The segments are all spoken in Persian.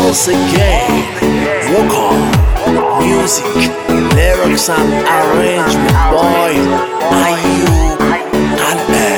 once again. Vocal, music, lyrics and arrangement by Ayub Qalbi.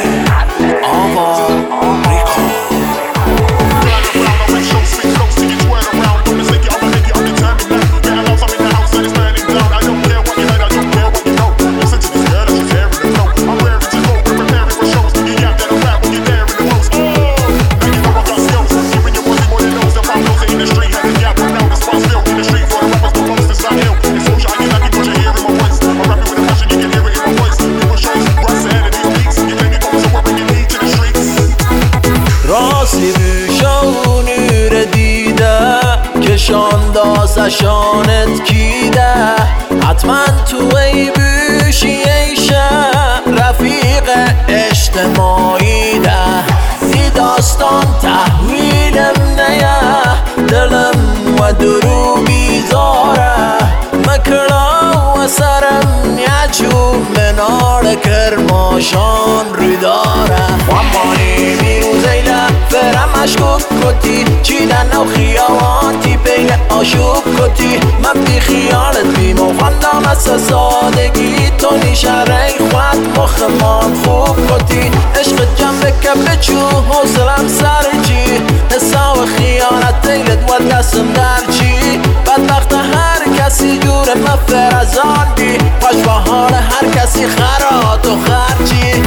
راستی بوشا نور دیده کشان دازشانت کیده حتما تو ای بوشی ایشه رفیق اجتماعی ده ای داستان تحویلم نیه دلم و درو بیزاره مکرا و سرم یچون منار کرماشان رو داره وامانی میروزیله فرم مشکوک کتی چیدن و خیاوانتی پیل آشوب کتی من بی خیالت بیم و فندام از سادگی تو نیشره خود مخمان خوب کتی عشق جنب کب چو حوصلم سر چی حسا و خیانت تیلت و دستم در چی بدبخت هر کسی جور مفر از آن بی پاش با حال هر کسی خرات و خرچی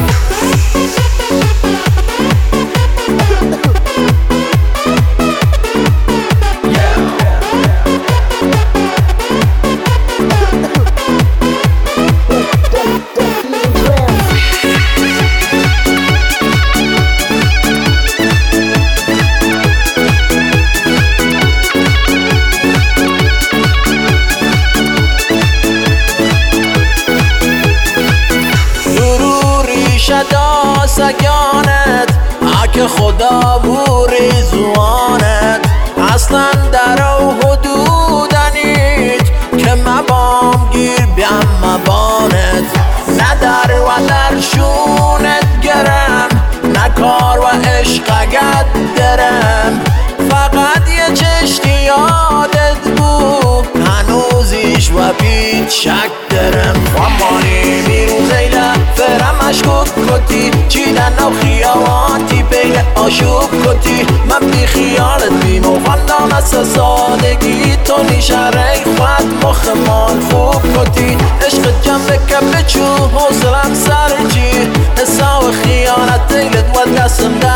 شدا سگانت اگه خدا بوری زوانت اصلا در او حدودنید که مبام گیر بیم مبانت نه در و در شونت گرم نه کار و عشقگت درم فقط یه چشتی یادت بود هنوزیش و پیچ شک درم وامانی میروزیله فرم مشکوک کتی چیدن و خیاوانتی پیل آشوب کتی من بی خیالت بیم و فندام از سادگی تو نیشره خود مخمان خوب کتی عشق جنب کب چو حوصلم سر چی حسا و خیانت تیلت و دستم در